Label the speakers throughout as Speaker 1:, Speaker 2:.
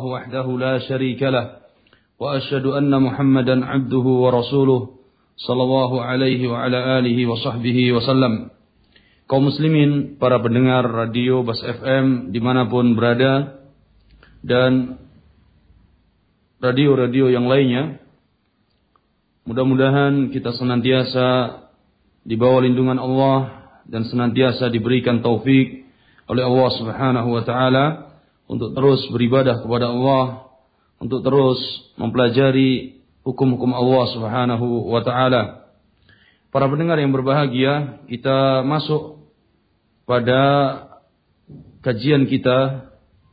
Speaker 1: وحده لا شريك له وأشهد أن محمدا عبده ورسوله صلى الله عليه وعلى آله وصحبه وسلم. Kaum muslimin, para pendengar radio Bas FM dimanapun berada dan radio-radio yang lainnya, mudah-mudahan kita senantiasa di bawah lindungan Allah dan senantiasa diberikan taufik oleh Allah Subhanahu wa taala untuk terus beribadah kepada Allah, untuk terus mempelajari hukum-hukum Allah Subhanahu wa taala. Para pendengar yang berbahagia, kita masuk pada kajian kita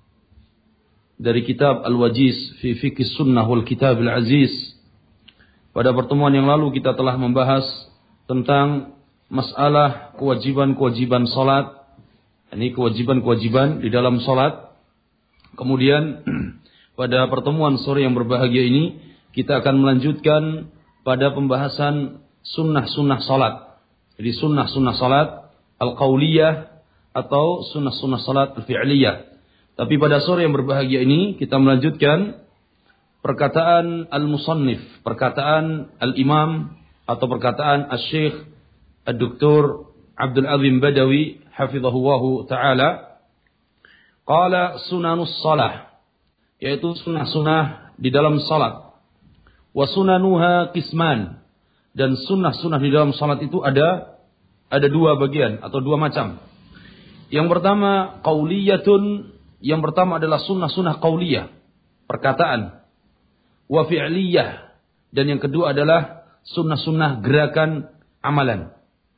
Speaker 1: dari kitab Al-Wajiz fi Fiqh Sunnah wal Kitab Al-Aziz. Pada pertemuan yang lalu kita telah membahas tentang masalah kewajiban-kewajiban salat. Ini kewajiban-kewajiban di dalam salat. Kemudian pada pertemuan sore yang berbahagia ini kita akan melanjutkan pada pembahasan sunnah-sunnah salat. Jadi sunnah-sunnah salat al-qauliyah atau sunnah-sunnah salat al-fi'liyah. Tapi pada sore yang berbahagia ini kita melanjutkan perkataan al-musannif, perkataan al-imam atau perkataan al-syekh al-doktor Abdul Azim Badawi hafizahullahu ta'ala. Qala sunanus salah, yaitu sunnah-sunnah di dalam salat. Wa sunanuha qisman, dan sunnah-sunnah di dalam salat itu ada dua bagian atau dua macam. Yang pertama qauliyatun, yang pertama adalah sunnah-sunnah qauliyah, perkataan. Wa fi'liyah, dan yang kedua adalah sunnah-sunnah gerakan amalan.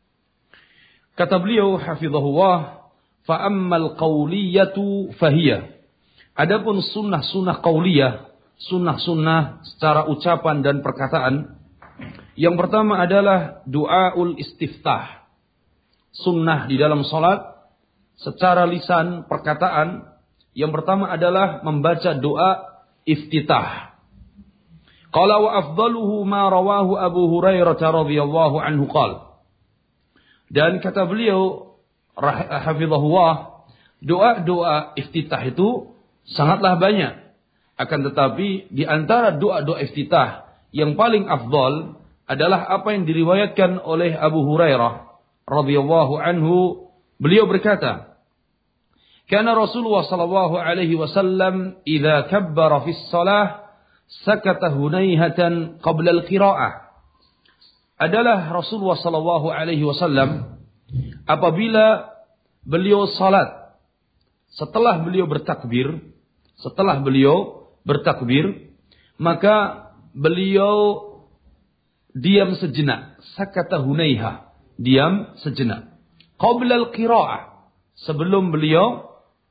Speaker 1: Kata beliau hafizahullah, fa ammal qauliyatu fahiyah. Adapun sunnah-sunnah qauliyah, sunnah-sunnah secara ucapan dan perkataan, yang pertama adalah du'aul istiftah. Sunnah di dalam salat secara lisan perkataan, yang pertama adalah membaca doa iftitah. Qala wa afdaluhu ma rawahu Abu Hurairah radhiyallahu anhu qala. Dan kata beliau hafizahullah, doa-doa iftitah itu sangatlah banyak. Akan tetapi di antara doa-doa iftitah yang paling afdal adalah apa yang diriwayatkan oleh Abu Hurairah radhiyallahu anhu. Beliau berkata, "Kana Rasulullah sallallahu alaihi wasallam idza kabbara fi shalah sakata hunaihatan qabla al-qira'ah." Adalah Rasulullah sallallahu alaihi wasallam apabila beliau salat, setelah beliau bertakbir, maka beliau diam sejenak, sakata hunaiha, diam sejenak. Qabla al-qira'ah, sebelum beliau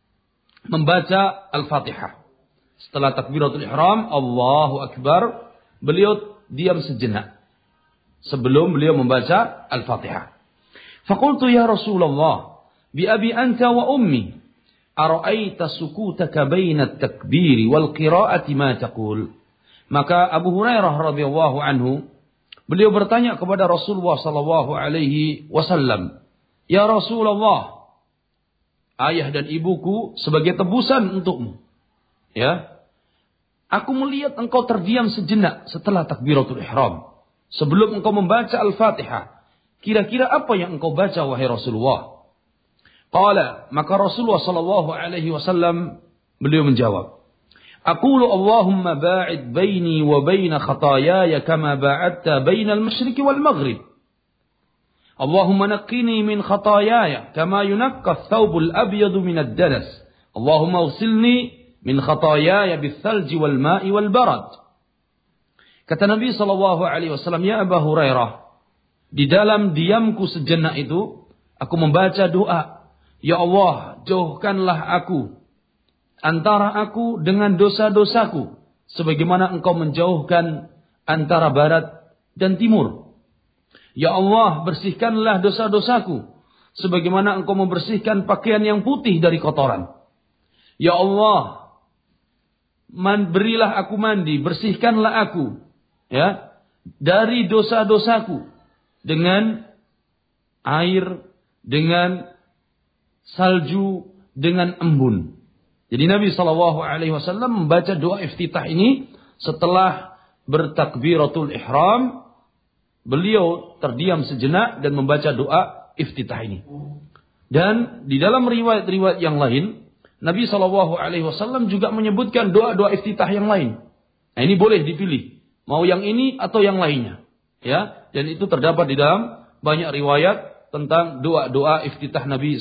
Speaker 1: membaca Al-Fatihah. Setelah takbiratul ihram, Allahu Akbar, beliau diam sejenak sebelum beliau membaca Al-Fatihah. Faqultu ya Rasulullah, bi abi anta wa ummi, ara'aita sukutaka baina at-takbir wal qira'ati ma taqul? Maka Abu Hurairah radhiyallahu anhu, beliau bertanya kepada Rasulullah sallallahu alaihi wasallam, "Ya Rasulullah, ayah dan ibuku sebagai tebusan untukmu. Ya, aku melihat engkau terdiam sejenak setelah takbiratul ihram, sebelum engkau membaca Al-Fatihah. Kira-kira apa yang engkau baca wahai Rasulullah?" Qala, maka Rasulullah sallallahu alaihi wasallam beliau menjawab, "Aqulu Allahumma ba'id baini wa baina khataayaya kama ba'adta bainal masyriqi wal maghrib. Allahumma naqqini min khataayaya kama yunaqqa ath-thawbul abyadu min ad-danas. Allahumma ighsilni min khataayaya bis-salji wal ma'i wal barad." Kata Nabi sallallahu alaihi wasallam, "Ya Abu Hurairah, di dalam diamku sejenak itu aku membaca doa, ya Allah, jauhkanlah aku antara aku dengan dosa-dosaku sebagaimana engkau menjauhkan antara barat dan timur. Ya Allah, bersihkanlah dosa-dosaku sebagaimana engkau membersihkan pakaian yang putih dari kotoran. Ya Allah, berilah aku mandi, bersihkanlah aku, ya, dari dosa-dosaku dengan air, dengan salju, dengan embun." Jadi Nabi SAW membaca doa iftitah ini setelah bertakbiratul ihram, beliau terdiam sejenak dan membaca doa iftitah ini. Dan di dalam riwayat-riwayat yang lain, Nabi SAW juga menyebutkan doa-doa iftitah yang lain. Nah, ini boleh dipilih, mau yang ini atau yang lainnya. Ya, dan itu terdapat di dalam banyak riwayat tentang doa-doa iftitah Nabi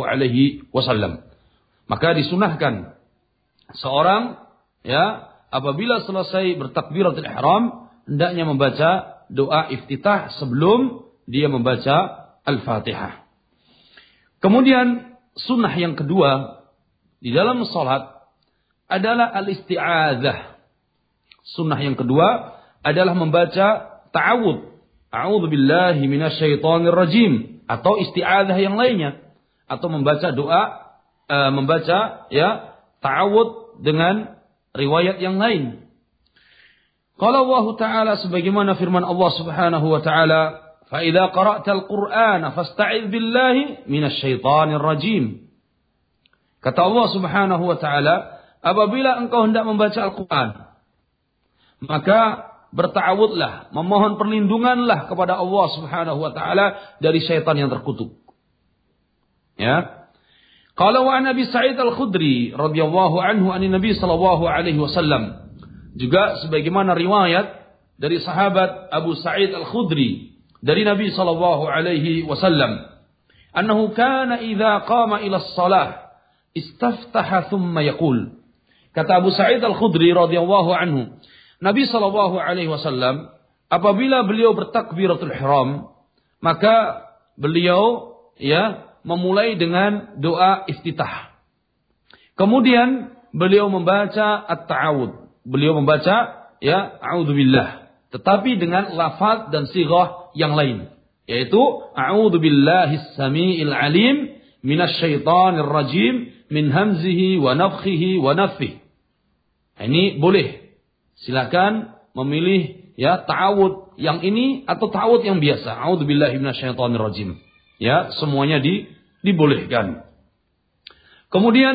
Speaker 1: SAW. Maka disunahkan seorang, ya, apabila selesai bertakbiratul ihram, hendaknya membaca doa iftitah sebelum dia membaca Al-Fatihah. Kemudian sunnah yang kedua di dalam salat adalah al-isti'adzah. Sunnah yang kedua adalah membaca ta'awudz. A'udzu billahi minasyaitonir rajim, atau isti'adzah yang lainnya, atau membaca doa membaca ya ta'awudz dengan riwayat yang lain. Qala Allah Ta'ala, sebagaimana firman Allah Subhanahu wa taala, "Fa idza qara'tal Qur'ana fasta'idz billahi minasyaitonir rajim." Kata Allah Subhanahu wa taala, apabila engkau hendak membaca Al-Qur'an, maka berta'awudlah, memohon perlindunganlah kepada Allah Subhanahu wa taala dari syaitan yang terkutuk. Ya. Qala wa an Abi Sa'id Al-Khudri radhiyallahu anhu an Nabi sallallahu alaihi wasallam. Juga sebagaimana riwayat dari sahabat Abu Sa'id Al-Khudri dari Nabi sallallahu alaihi wasallam, annahu kana idza qama ila as-shalah istaftaha thumma yaqul. Kata Abu Sa'id Al-Khudri radhiyallahu anhu, Nabi sallallahu alaihi wasallam apabila beliau bertakbiratul ihram, maka beliau ya memulai dengan doa iftitah. Kemudian beliau membaca at-ta'awudz. Beliau membaca ya a'udzubillah, tetapi dengan lafaz dan sighah yang lain, yaitu a'udzubillahis samiil alim minasyaitonir rajim min hamzihi wa nafthihi wa nafthihi. Ini boleh. Silakan memilih ya ta'awudz yang ini atau ta'awudz yang biasa. A'udzubillahi minasyaitonir rajim. Ya, semuanya dibolehkan. Kemudian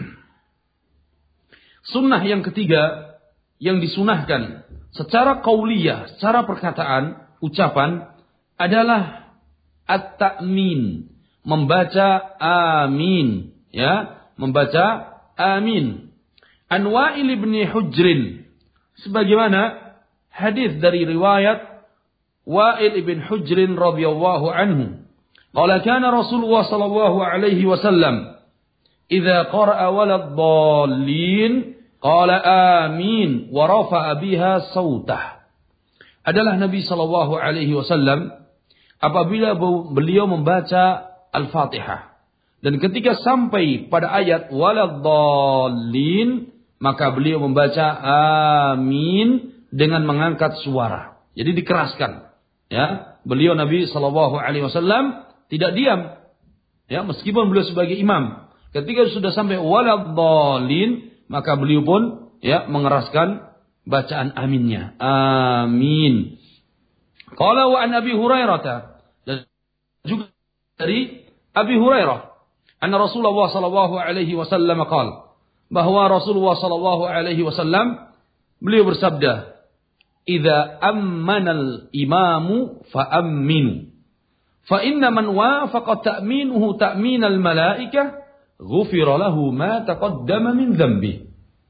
Speaker 1: sunnah yang ketiga yang disunahkan secara qauliyah, secara perkataan, ucapan adalah at-ta'min, membaca amin, ya, membaca amin. An Wa'il ibn Hujrin, sebagaimana hadis dari riwayat Wa'il ibn Hujrin radhiyallahu anhu, qala kana Rasulullah sallallahu alaihi wasallam idza qara'a waladdallin qala amin wa rafa'a biha sautah. Adalah Nabi sallallahu alaihi wasallam apabila beliau membaca Al-Fatihah dan ketika sampai pada ayat waladdallin, maka beliau membaca amin dengan mengangkat suara. Jadi dikeraskan. Ya, beliau Nabi sallallahu alaihi wasallam tidak diam. Ya, meskipun beliau sebagai imam, ketika sudah sampai waladdallin, maka beliau pun ya mengeraskan bacaan aminnya. Amin. Qala wa an Abi Hurairah, dan juga dari Abi Hurairah, anna Rasulullah sallallahu alaihi wasallam qala, bahwa Rasulullah sallallahu alaihi wasallam beliau bersabda, "Idza ammanal imamu fa amminu. Fa inna man wafaqa ta'minuhu ta'minal malaikah, ghufira lahu ma taqaddama min dhanbi."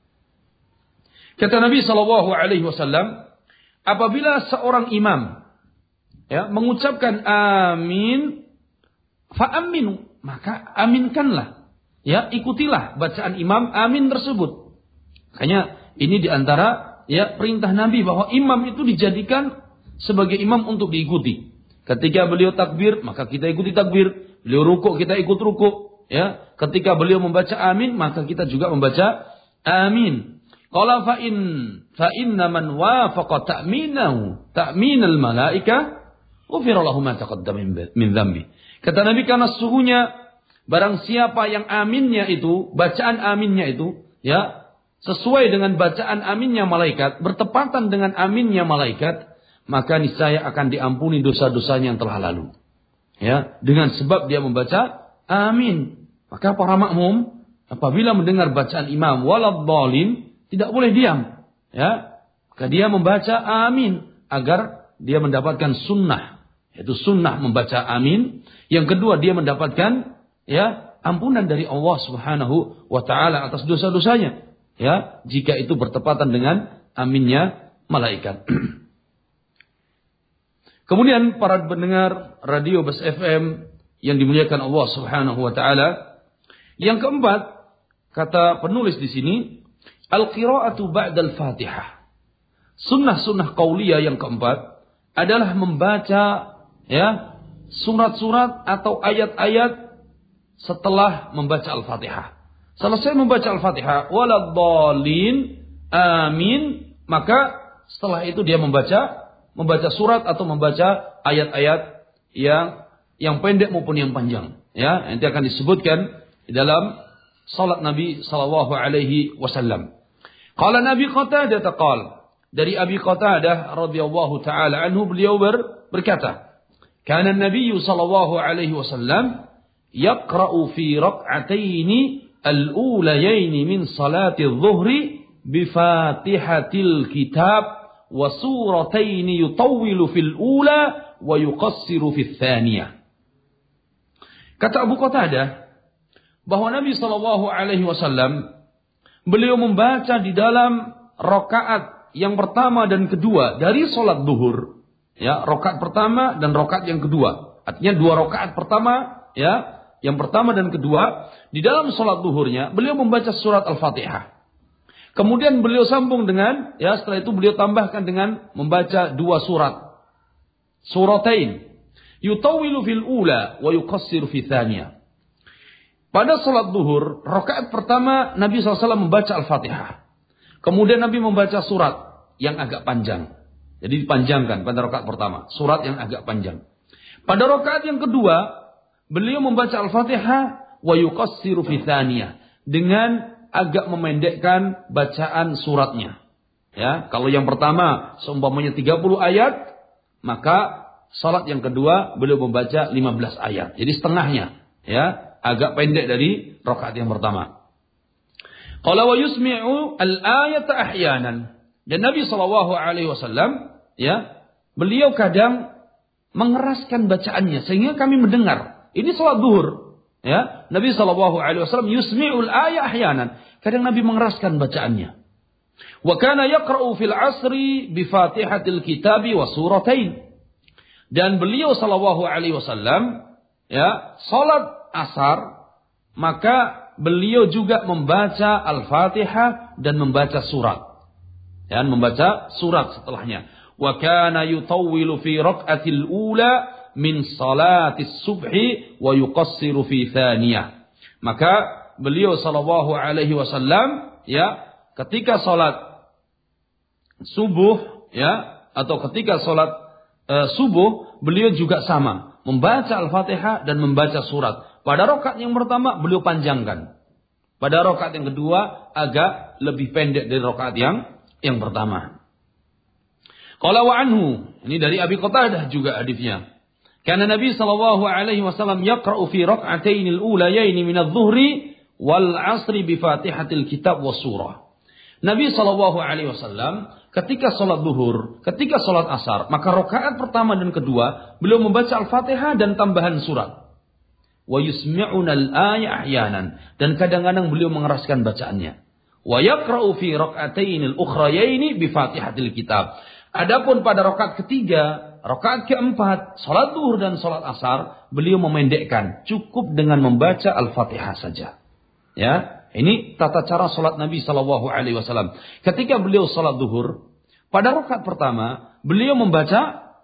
Speaker 1: Kata Nabi sallallahu alaihi wasallam, apabila seorang imam ya mengucapkan amin, fa amminu, maka aminkanlah. Ya, ikutilah bacaan imam amin tersebut. Makanya ini diantara ya perintah Nabi bahwa imam itu dijadikan sebagai imam untuk diikuti. Ketika beliau takbir, maka kita ikuti takbir. Beliau rukuk, kita ikut rukuk. Ya, ketika beliau membaca amin, maka kita juga membaca amin. Qala fa inna man wafaqa ta'minahu ta'minal malaikah, ghufira lahu ma taqaddama min dhanbi. Kata Nabi, karena sesungguhnya barang siapa yang aminnya itu, bacaan aminnya itu, ya, sesuai dengan bacaan aminnya malaikat, bertepatan dengan aminnya malaikat, maka niscaya akan diampuni dosa-dosanya yang telah lalu. Ya, dengan sebab dia membaca amin. Maka para makmum apabila mendengar bacaan imam waladhdallin, tidak boleh diam. Ya, maka dia membaca amin agar dia mendapatkan sunnah, yaitu sunnah membaca amin. Yang kedua, dia mendapatkan ya ampunan dari Allah Subhanahu wa taala atas dosa-dosanya. Ya, jika itu bertepatan dengan aminnya malaikat. Kemudian para pendengar radio Bas FM yang dimuliakan Allah Subhanahu wa taala, yang keempat, kata penulis di sini, al-qira'atu ba'dal Fatihah. Sunnah-sunnah qauliyah yang keempat adalah membaca ya surat-surat atau ayat-ayat setelah membaca Al-Fatihah. Selesai membaca Al-Fatihah, waladhdallin, amin, maka setelah itu dia membaca surat atau membaca ayat-ayat yang pendek maupun yang panjang. Ya, nanti akan disebutkan di dalam salat Nabi sallallahu alaihi wasallam. Qala Nabi Qatadah qala, dari Abi Qatadah radhiyallahu taala anhu, beliau berkata, kana Nabi sallallahu alaihi wasallam yaqra'u fi rak'ataini al-ulayaini min salati adh-dhuhri bi Fatihatil Kitab wa surataini yutawwilu fil ula wa yuqassiru fil thaniyah. Kata Abu Qatadah bahwa Nabi sallallahu alaihi wasallam beliau membaca di dalam rakaat yang pertama dan kedua dari salat zuhur. Ya, rakaat pertama dan rakaat yang kedua. Artinya 2 rakaat pertama, ya, yang pertama dan kedua, di dalam salat zuhurnya beliau membaca surat Al-Fatihah. Kemudian beliau sambung dengan, ya, setelah itu beliau tambahkan dengan membaca 2 surat. Suratain. Yutawwilu fil ula wa yuqassiru fi thaniyah. Pada salat zuhur, rakaat pertama Nabi SAW membaca Al-Fatihah. Kemudian Nabi membaca surat yang agak panjang. Jadi dipanjangkan pada rakaat pertama, surat yang agak panjang. Pada rakaat yang kedua, beliau membaca Al-Fatihah wa yuqassiru fi thaniyah, dengan agak memendekkan bacaan suratnya. Ya, kalau yang pertama seumpamanya 30 ayat, maka salat yang kedua beliau membaca 15 ayat. Jadi setengahnya, ya, agak pendek dari rakaat yang pertama. Qala wa yusmi'u al-ayata ahyanan. Dan Nabi sallallahu alaihi wasallam, ya, beliau kadang mengeraskan bacaannya sehingga kami mendengar. Ini salat zuhur, ya. Nabi sallallahu alaihi wasallam yusmi'ul ayat ahyanan. Kadang Nabi mengeraskan bacaannya. Wa kana yaqra'u fil 'asri bi Fatihatil Kitabi wa suratain. Dan beliau sallallahu alaihi wasallam, ya, salat asar, maka beliau juga membaca Al-Fatihah dan membaca surat. Dan membaca surat setelahnya. Wa kana yutawwilu fi rak'atil ula min salatis subhi wa yuqassiru fi thaniyah. Maka beliau sallallahu alaihi wasallam, ya, ketika salat subuh, ya, atau ketika salat subuh, beliau juga sama, membaca Al-Fatihah dan membaca surat. Pada rakaat yang pertama beliau panjangkan. Pada rakaat yang kedua agak lebih pendek dari rakaat yang pertama. Qala wa anhu, ini dari Abi Qatadah juga hadisnya. Karena Nabi sallallahu alaihi wasallam yaqra'u fi rak'atayn al-ulayayn min adh-dhuhri wal 'asri bi Fatihatil Kitab was surah. Nabi sallallahu alaihi wasallam ketika salat zuhur, ketika salat asar, maka rakaat pertama dan kedua beliau membaca Al-Fatihah dan tambahan surat. Wa yusmi'una al-ayat ahyanan, dan kadang-kadang beliau mengeraskan bacaannya. Wa yaqra'u fi rak'atayn al-ukhrayayn bi Fatihatil Kitab. Adapun pada rakaat ketiga, rakaat keempat, salat zuhur dan salat asar, beliau memendekkan, cukup dengan membaca Al-Fatihah saja. Ya, ini tata cara salat Nabi sallallahu alaihi wasallam. Ketika beliau salat zuhur, pada rakaat pertama, beliau membaca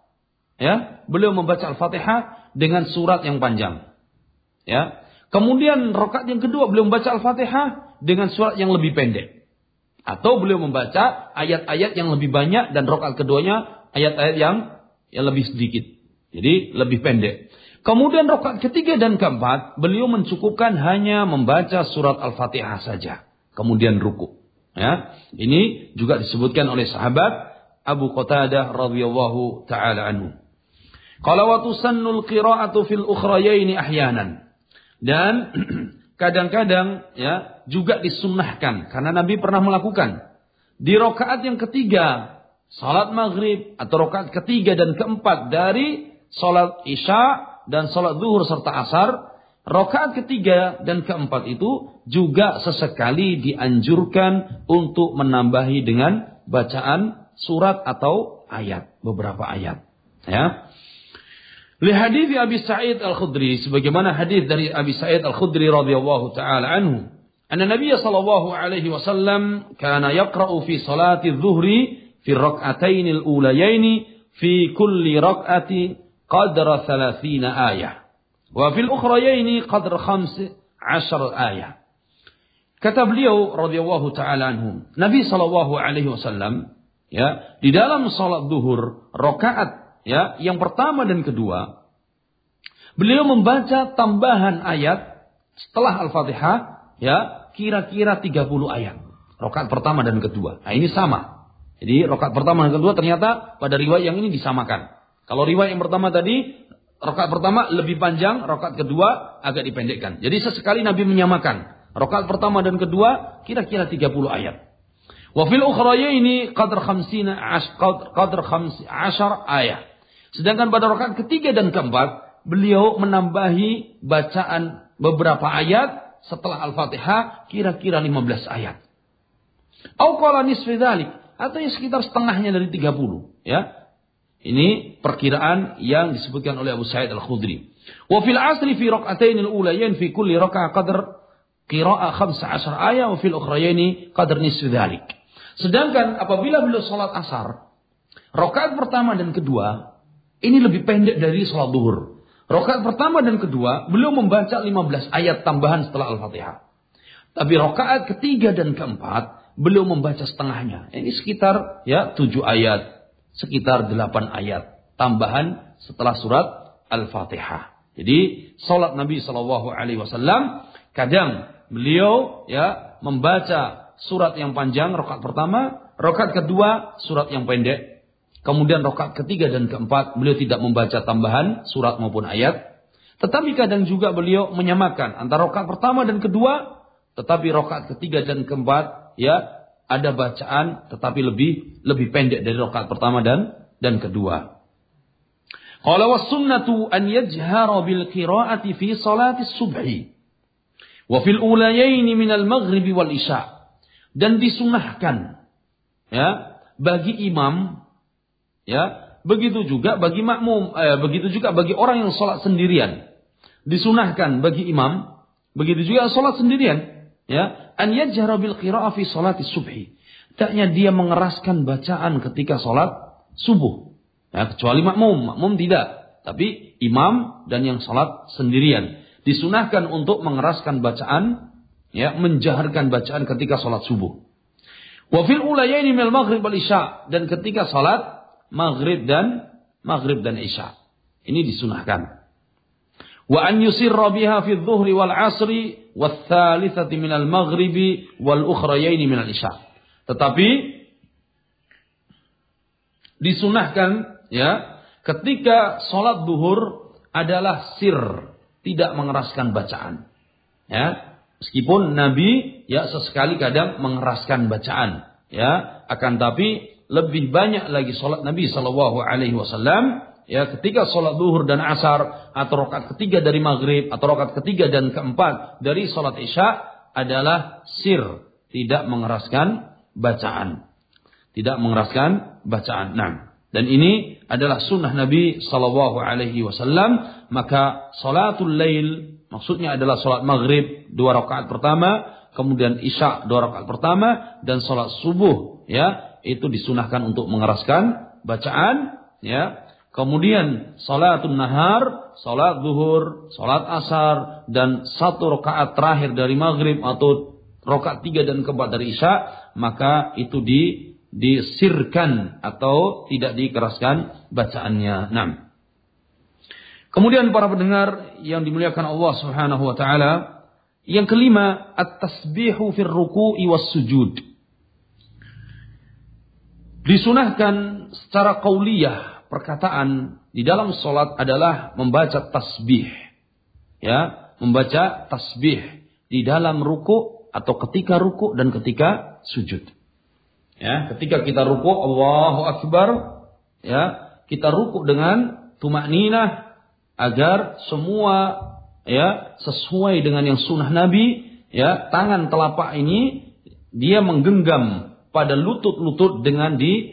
Speaker 1: Al-Fatihah dengan surat yang panjang. Ya. Kemudian rakaat yang kedua beliau membaca Al-Fatihah dengan surat yang lebih pendek. Atau beliau membaca ayat-ayat yang lebih banyak dan rakaat keduanya ayat-ayat yang lebih sedikit. Jadi lebih pendek. Kemudian rakaat ketiga dan keempat beliau mencukupkan hanya membaca surat Al-Fatihah saja. Kemudian ruku. Ya. Ini juga disebutkan oleh sahabat Abu Qatadah radhiyallahu taala anhu. Qala wa tusannul qira'atu fil ukhrayaini ahyanan. Dan kadang-kadang ya juga disunnahkan karena Nabi pernah melakukan di rakaat yang ketiga salat maghrib atau rakaat ketiga dan keempat dari salat isya dan salat zuhur serta asar, rakaat ketiga dan keempat itu juga sesekali dianjurkan untuk menambahi dengan bacaan surat atau ayat, beberapa ayat. Ya. Li hadits Abi Sa'id Al-Khudri, sebagaimana hadis dari Abi Sa'id Al-Khudri radhiyallahu taala anhu, anna Nabiy sallallahu alaihi wasallam kana yaqra'u fi salati adh-dhuhri fi ar-rak'atayn al-ulayayn fi kulli rak'ati qadra 30 ayah wa fil ukhrayayn qadra 15 ayah. Kata beliau radhiyallahu taala anhu, Nabi sallallahu alaihi wasallam ya, di dalam salat zuhur rakaat ya, yang pertama dan kedua, beliau membaca tambahan ayat setelah Al-Fatihah, ya, kira-kira 30 ayat. Rakaat pertama dan kedua. Nah, ini sama. Jadi, rakaat pertama dan kedua ternyata pada riwayat yang ini disamakan. Kalau riwayat yang pertama tadi, rakaat pertama lebih panjang, rakaat kedua agak dipendekkan. Jadi, sesekali Nabi menyamakan. Rakaat pertama dan kedua kira-kira 30 ayat. Wa fil ukhrayaini qadr 15 ayat. Sedangkan pada rakaat ketiga dan keempat, beliau menambahi bacaan beberapa ayat setelah Al-Fatihah, kira-kira 15 ayat. Au qala nisfi dzalik, atau yang sekitar setengahnya dari 30, ya. Ini perkiraan yang disebutkan oleh Abu Sa'id Al-Khudri. Wa fil 'asri fi rak'atayn al-ulayayn fi kulli rak'ah qadr qira'ah 15 ayat wa fil ukhrayaini qadr nisfi dzalik. Sedangkan apabila beliau salat asar, rakaat pertama dan kedua ini lebih pendek dari salat zuhur. Rakaat pertama dan kedua, beliau membaca 15 ayat tambahan setelah Al-Fatihah. Tapi rakaat ketiga dan keempat, beliau membaca setengahnya. Ini sekitar ya 7 ayat, sekitar 8 ayat tambahan setelah surat Al-Fatihah. Jadi salat Nabi sallallahu alaihi wasallam kadang beliau ya membaca surat yang panjang rakaat pertama, rakaat kedua surat yang pendek. Kemudian rakaat ketiga dan keempat beliau tidak membaca tambahan surat maupun ayat. Tetapi kadang juga beliau menyamakan antara rakaat pertama dan kedua, tetapi rakaat ketiga dan keempat ya ada bacaan tetapi lebih pendek dari rakaat pertama dan kedua. Qala was sunnatu an yajhara bil qira'ati fi salati subhi wa fil ulayayn min al maghrib wal isya. Dan disunahkan ya bagi imam, ya, begitu juga bagi makmum, begitu juga bagi orang yang sholat sendirian. Disunahkan bagi imam, begitu juga sholat sendirian, ya, an yajhara bil qira'ah fi sholati subhi. Hendaknya dia mengeraskan bacaan ketika sholat subuh. Ya, kecuali makmum tidak, tapi imam dan yang sholat sendirian disunahkan untuk mengeraskan bacaan, ya, menjaharkan bacaan ketika sholat subuh. Wa fil ulayaini minal maghrib wal isya, dan ketika sholat maghrib dan isya. Ini disunahkan. Wa an yusirra biha fi dhuhri wal asri wal thalithati minal maghribi wal ukhrayaini minal isya. Tetapi disunahkan ya ketika sholat duhur adalah sir, tidak mengeraskan bacaan. Ya, meskipun Nabi ya sesekali kadang mengeraskan bacaan, ya, akan tapi lebih banyak lagi salat Nabi sallallahu alaihi wasallam ya ketika salat zuhur dan asar atau rakaat ketiga dari maghrib atau rakaat ketiga dan keempat dari salat isya adalah sir, tidak mengeraskan bacaan. Tidak mengeraskan bacaan. Nah, dan ini adalah sunnah Nabi sallallahu alaihi wasallam. Maka salatul lail maksudnya adalah salat maghrib 2 rakaat pertama, kemudian isya 2 rakaat pertama, dan salat subuh ya itu disunahkan untuk mengeraskan bacaan, ya. Kemudian salatul nahar, salat zuhur, salat asar, dan 1 rakaat terakhir dari maghrib atau rakaat 3 dan keempat dari isya, maka itu disirkan atau tidak dikeraskan bacaannya. Nah, kemudian para pendengar yang dimuliakan Allah Subhanahu wa taala, yang kelima, at-tasbihu fir ruku'i was sujud. Disunahkan secara qauliyah, perkataan di dalam salat adalah membaca tasbih. Ya, membaca tasbih di dalam ruku atau ketika ruku dan ketika sujud. Ya, ketika kita ruku Allahu Akbar, ya, kita ruku dengan tumakninah agar semua ya sesuai dengan yang sunnah Nabi, ya, tangan telapak ini dia menggenggam pada lutut-lutut dengan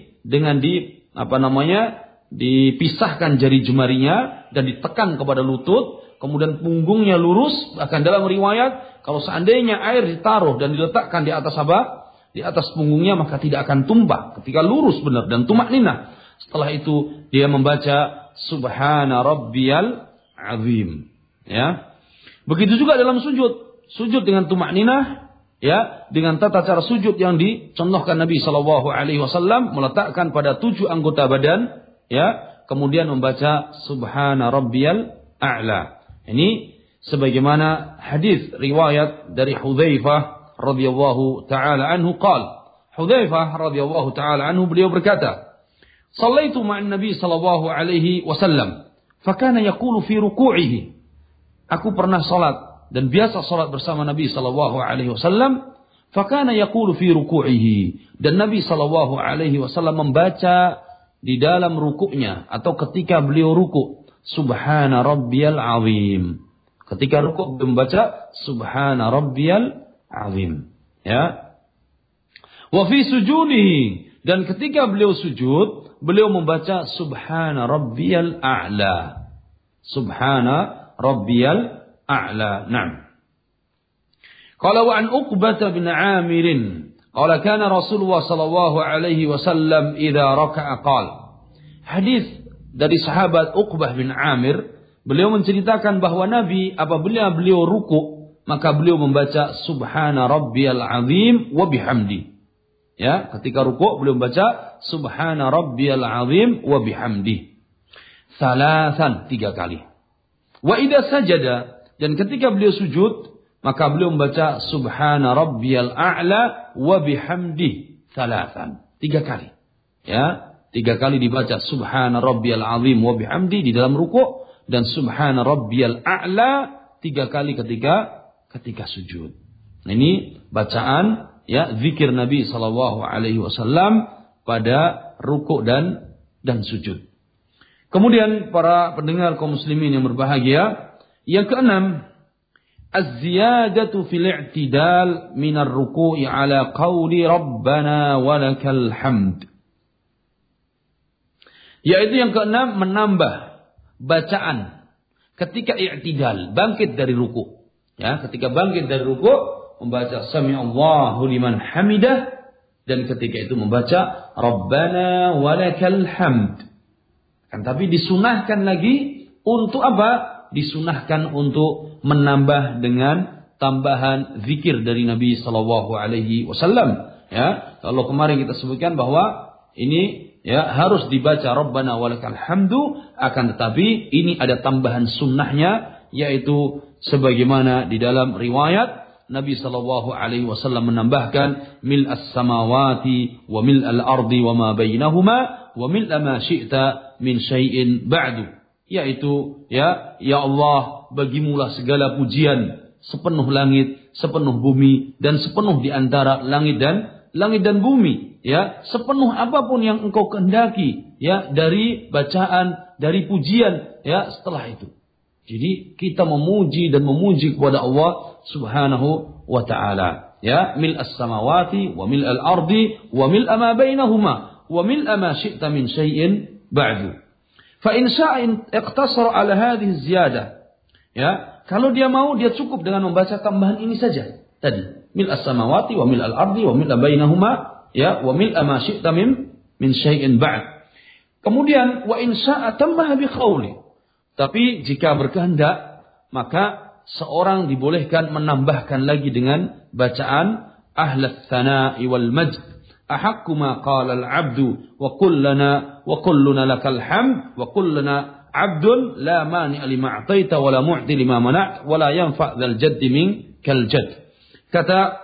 Speaker 1: dipisahkan jari jemarinya dan ditekan kepada lutut, kemudian punggungnya lurus. Bahkan dalam riwayat kalau seandainya air ditaruh dan diletakkan di atas di atas punggungnya, maka tidak akan tumpah ketika lurus benar dan tumakninah. Setelah itu dia membaca Subhana Rabbiyal Azim. Ya. Begitu juga dalam sujud dengan tumakninah, ya, dengan tata cara sujud yang dicontohkan Nabi SAW, meletakkan pada 7 anggota badan, ya, kemudian membaca Subhana Rabbiyal A'la. Ini sebagaimana hadis riwayat dari Hudzaifah radhiyallahu taala anhu qala. Hudzaifah radhiyallahu taala anhu beliau berkata, "Shallaitu ma'an Nabi sallallahu alaihi wasallam, fa kana yaqulu fi ruku'ihi." Aku pernah salat dan biasa salat bersama Nabi sallallahu alaihi wasallam, fa kana yaqulu fi ruku'ihi, dan Nabi sallallahu alaihi wasallam membaca di dalam rukuknya atau ketika beliau ruku, Subhana Rabbiyal Azim. Ketika ruku membaca Subhana Rabbiyal Azim, ya. Wa fi sujudihi, dan ketika beliau sujud, beliau membaca Subhana Rabbiyal A'la. Subhana Rabbiyal A'la. Naam. Qala wa an Uqbah bin Amir, qala kana Rasulullah sallallahu alaihi wasallam idza raka'a qala. Hadis dari sahabat Uqbah bin Amir, beliau menceritakan bahwa Nabi apabila beliau ruku, maka beliau membaca Subhana Rabbiyal Azim wa bihamdi. Ya, ketika ruku beliau membaca Subhana Rabbiyal Azim wa bihamdi. Salasan, 3 kali. Wa idza sajada, dan ketika beliau sujud, maka beliau membaca Subhana Rabbiyal A'la wa bihamdi. Salasan, 3 kali. Ya, 3 kali dibaca Subhana Rabbiyal Azim wa bihamdi di dalam ruku, dan Subhana Rabbiyal A'la 3 kali ketika sujud. Nah, ini bacaan, ya, zikir Nabi sallallahu alaihi wasallam pada rukuk dan sujud. Kemudian para pendengar kaum muslimin yang berbahagia, yang keenam, az-ziyadatu fil i'tidal min ar-ruku'i ala qauli Rabbana walakal hamd. Yaitu yang keenam, menambah bacaan ketika i'tidal, bangkit dari ruku. Ya, ketika bangkit dari ruku membaca Sami'allahu liman hamidah, dan ketika itu membaca Rabbana walakal hamd. Kan tapi disunahkan lagi untuk apa? Disunahkan untuk menambah dengan tambahan zikir dari Nabi sallallahu alaihi wasallam. Ya, kalau kemarin kita sebutkan bahwa ini, ya, harus dibaca Rabbana walakal hamdu, akan tetapi ini ada tambahan sunnahnya, yaitu sebagaimana di dalam riwayat Nabi sallallahu alaihi wasallam menambahkan mil as-samawati wa mil al-ardi wa ma bainahuma wa mil ma syi'ta min syai'in ba'du, yaitu ya Allah, bagimulah segala pujian sepenuh langit, sepenuh bumi, dan sepenuh di antara langit dan bumi, ya, sepenuh apapun yang engkau kehendaki, ya, dari bacaan, dari pujian, ya, setelah itu. Jadi kita memuji kepada Allah Subhanahu wa ta'ala. Ya, mil as-samawati wa mil al-ardi wa mil ma bainahuma wa mil ma syi'ta min syai'in ba'du. Fa in sya'in iqtasara ala hadhihi ziyadah. Ya, kalau dia mau, dia cukup dengan membaca tambahan ini saja. Tadi, mil as-samawati wa mil al-ardi wa mil bainahuma, ya, wa mil ma syi'ta min syai'in ba'd. Kemudian wa in sya'a tambaha bi qauli. Tapi jika berkehendak, maka seorang dibolehkan menambahkan lagi dengan bacaan ahlat thana'i wal majd, ahaqqu ma qala al-'abdu wa kulluna lakal hamd wa kulluna 'abdun la mani'a lima a'taita wa la mu'ti lima mana'ta wa la yanfa' dzal jaddi minkal jadd. Kata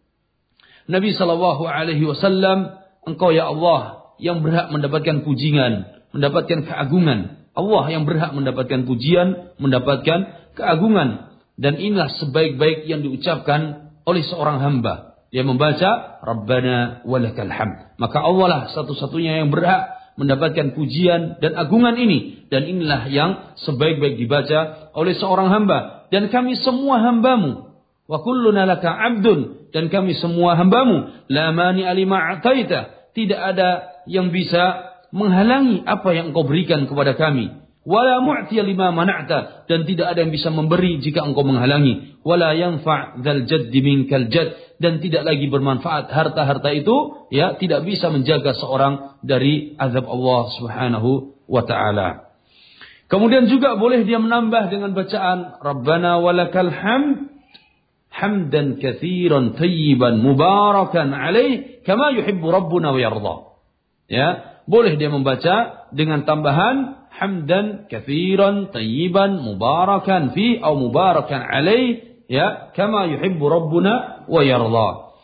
Speaker 1: Nabi sallallahu alaihi wasallam, engkau ya Allah yang berhak mendapatkan pujian, mendapatkan keagungan. Allah yang berhak mendapatkan pujian, mendapatkan keagungan. Dan inilah sebaik-baik yang diucapkan oleh seorang hamba. Dia membaca Rabbana walakal hamd. Maka Allah lah satu-satunya yang berhak mendapatkan pujian dan agungan ini. Dan inilah yang sebaik-baik dibaca oleh seorang hamba. Dan kami semua hambamu. Wa kulluna laka abdun. Dan kami semua hambamu. La mani alima a'taita. Tidak ada yang bisa menghalangi apa yang engkau berikan kepada kami. Wala mu'tiya lima mana'ta, dan tidak ada yang bisa memberi jika engkau menghalangi. Wala yanfa' dzal jaddi minkal jadd, dan tidak lagi bermanfaat harta-harta itu ya tidak bisa menjaga seorang dari azab Allah Subhanahu wa taala. Kemudian juga boleh dia menambah dengan bacaan Rabbana walakal hamd hamdan katsiran thayyiban mubarakan alaih kama yuhibbu rabbuna wa yarda. Ya, boleh dia membaca dengan tambahan hamdan katsiran tayyiban mubarakan fi atau mubarakan alaih ya kama yuhibbu rabbuna wa yarda.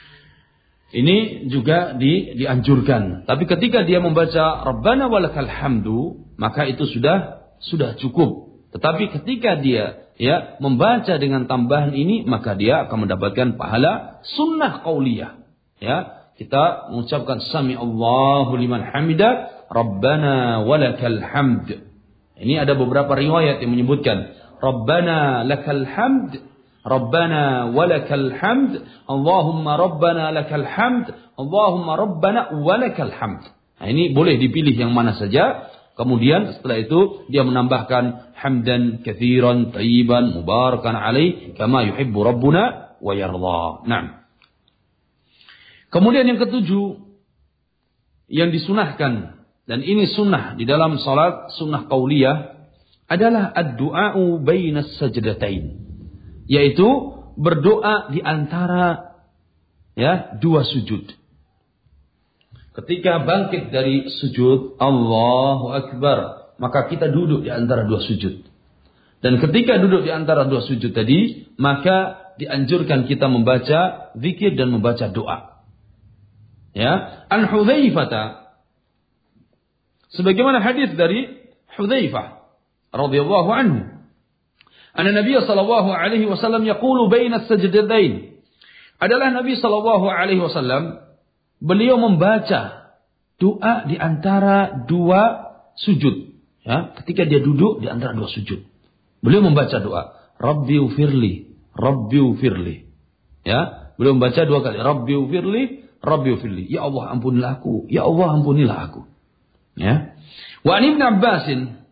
Speaker 1: Ini juga dianjurkan. Tapi ketika dia membaca Rabbana walakal hamdu, maka itu sudah cukup. Tetapi ketika dia ya membaca dengan tambahan ini, maka dia akan mendapatkan pahala sunnah qauliyah. Ya, kita mengucapkan sami Allahu liman hamidah Rabbana walakal hamd. Ini ada beberapa riwayat yang menyebutkan Rabbana lakal hamd, Rabbana walakal hamd, Allahumma Rabbana lakal hamd, Allahumma Rabbana walakal hamd. Nah, ini boleh dipilih yang mana saja. Kemudian setelah itu dia menambahkan hamdan katsiran tayyiban mubarakan alaih kama yuhibbu rabbuna wa yarda. Nah. Kemudian yang ketujuh yang disunahkan, dan ini sunnah di dalam salat, sunnah qauliyah, adalah ad-du'a'u bainas sajdatain, yaitu berdoa di antara ya dua sujud. Ketika bangkit dari sujud Allahu Akbar, maka kita duduk di antara dua sujud. Dan ketika duduk di antara dua sujud tadi, maka dianjurkan kita membaca zikir dan membaca doa. Ya, an Hudzaifah, sebagaimana hadis dari Hudzaifah radhiyallahu anhu, anna Nabi sallallahu alaihi wasallam yaqulu baina as-sajdatain. Adalah Nabi sallallahu alaihi wasallam beliau membaca doa di antara dua sujud. Ya, ketika dia duduk di antara dua sujud, beliau membaca doa Rabbi ufirli, Rabbi ufirli. Ya, beliau membaca dua kali Rabbi ufirli, Rabbi ufirli. Ya Allah ampunilah aku, ya Allah ampunilah aku. Ya. Wa an Ibn Abbas,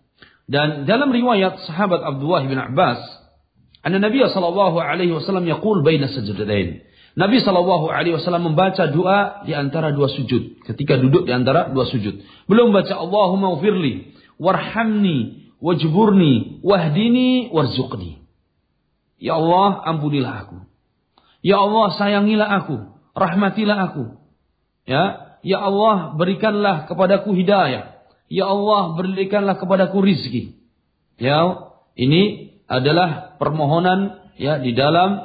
Speaker 1: dan dalam riwayat sahabat Abdullah bin Abbas, anna Nabi sallallahu alaihi wasallam yaqul baina sajdatain. Nabi sallallahu alaihi wasallam membaca doa di antara dua sujud, ketika duduk di antara dua sujud. Beliau membaca Allahumma ufirli warhamni wajburni wahdini warzuqni. Ya Allah ampunilah aku. Ya Allah sayangilah aku, rahmatilah aku. Ya, ya Allah berikanlah kepadaku hidayah. Ya Allah berikanlah kepadaku rizki. Ya, ini adalah permohonan ya di dalam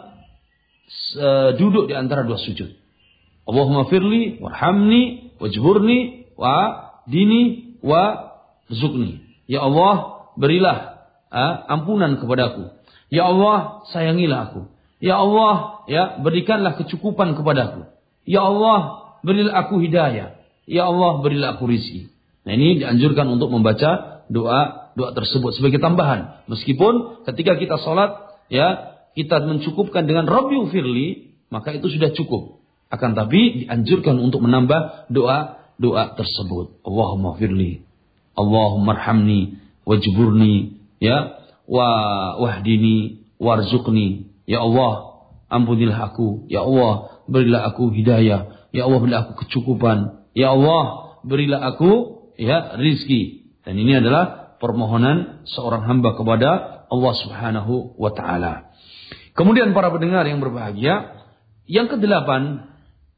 Speaker 1: duduk di antara dua sujud. Allahumma firli warhamni wajburni wa dini wa rizqni. Ya Allah berilah ampunan kepadaku. Ya Allah sayangilah aku. Ya Allah ya berikanlah kecukupan kepadaku. Ya Allah berilah aku hidayah. Ya Allah berilah aku rizki. Nah, ini dianjurkan untuk membaca doa tersebut sebagai tambahan. Meskipun ketika kita salat ya kita mencukupkan dengan Rabbi ufirli, maka itu sudah cukup. Akan tapi dianjurkan untuk menambah doa tersebut. Allahumma firli, Allahumma arhamni, wajburni, ya, wahdini, warzuqni. Ya Allah, ampunilah aku. Ya Allah, berilah aku hidayah. Ya Allah, berilah aku kecukupan. Ya Allah, berilah aku ya rizki. Dan ini adalah permohonan seorang hamba kepada Allah Subhanahu wa taala. Kemudian para pendengar yang berbahagia, yang kedelapan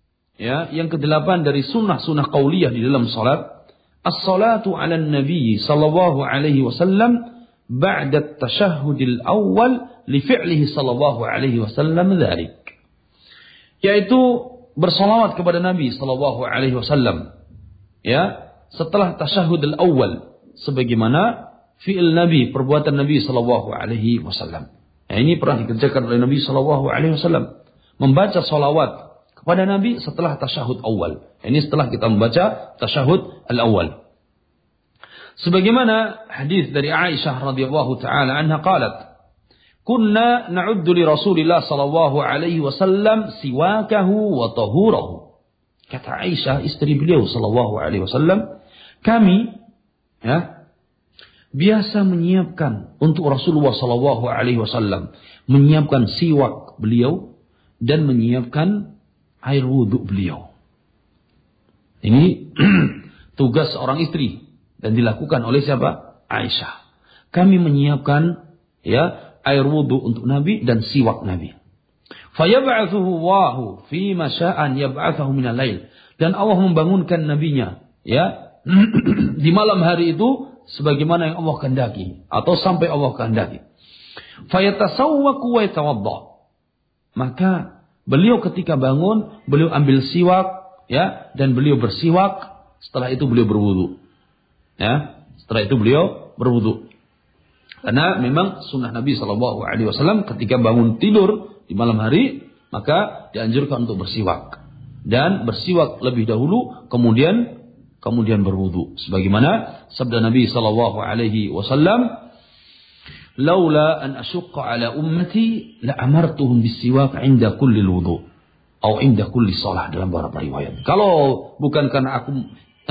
Speaker 1: dari sunnah-sunnah qauliyah di dalam salat, as-salatu 'ala an-nabi sallallahu alaihi wasallam ba'da at-tashahhudil awwal li fi'lihi sallallahu alaihi wasallam dzalik. Yaitu bersalawat kepada Nabi sallallahu alaihi wasallam ya, setelah tasyahhudul awwal, sebagaimana fi'il Nabi, perbuatan Nabi sallallahu alaihi wasallam. Nah, ini pernah dikerjakan oleh Nabi sallallahu alaihi wasallam, membaca salawat kepada Nabi setelah tasyahud awal. Ini setelah kita membaca tasyahud al-awwal. Sebagaimana hadis dari Aisyah radhiyallahu taala anha qalat, "Kunna na'uddu li Rasulillah sallallahu alaihi wasallam siwakahu wa tahurahu." Kata Aisyah, istri beliau sallallahu alaihi wasallam, kami biasa menyiapkan untuk Rasulullah sallallahu alaihi wasallam, menyiapkan siwak beliau dan menyiapkan air wudhu beliau. Ini tugas seorang istri dan dilakukan oleh siapa? Aisyah. Kami menyiapkan air wudhu untuk Nabi dan siwak Nabi. Fayab'athuhu Allahu fi ma sya'an yab'athuhu minal lail. Dan Allah membangunkan nabinya di malam hari itu sebagaimana yang Allah kehendaki atau sampai Allah kehendaki. Fayatasawwaku wa yatawadda. Maka beliau ketika bangun, beliau ambil siwak dan beliau bersiwak, setelah itu beliau berwudu. Setelah itu beliau berwudu. Karena memang sunnah Nabi sallallahu alaihi wasallam ketika bangun tidur di malam hari, maka dianjurkan untuk bersiwak. Dan bersiwak lebih dahulu, kemudian berwudu. Sebagaimana sabda Nabi sallallahu alaihi wasallam, "Laula an asyqa ala ummati la amartuhum bisiwak 'inda kulli wudu." Atau 'inda kulli shalah dalam beberapa riwayat. Kalau bukan karena aku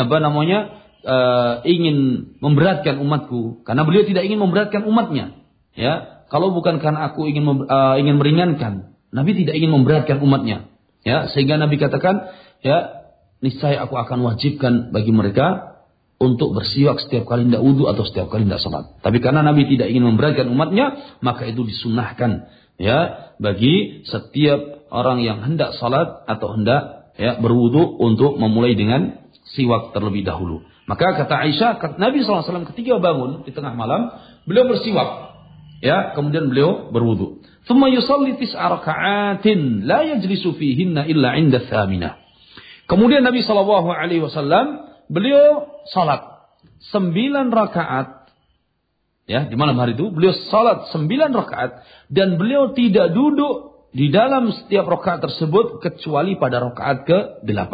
Speaker 1: ingin memberatkan umatku, karena beliau tidak ingin memberatkan umatnya. Kalau bukan karena aku ingin meringankan, Nabi tidak ingin memberatkan umatnya. Sehingga Nabi katakan, niscaya aku akan wajibkan bagi mereka untuk bersiwak setiap kali hendak wudu atau setiap kali hendak salat. Tapi karena Nabi tidak ingin memberatkan umatnya, maka itu disunnahkan bagi setiap orang yang hendak salat atau hendak berwudu untuk memulai dengan siwak terlebih dahulu. Maka kata Aisyah, Nabi SAW ketika bangun di tengah malam, beliau bersiwak. Kemudian beliau berwudu. Thumma yusalli tis'a raka'atin la yajlisu fihinna illa 'inda tsaminah. Kemudian Nabi SAW beliau salat 9 rakaat. Di malam hari itu beliau salat 9 rakaat dan beliau tidak duduk di dalam setiap rakaat tersebut kecuali pada rakaat ke-8.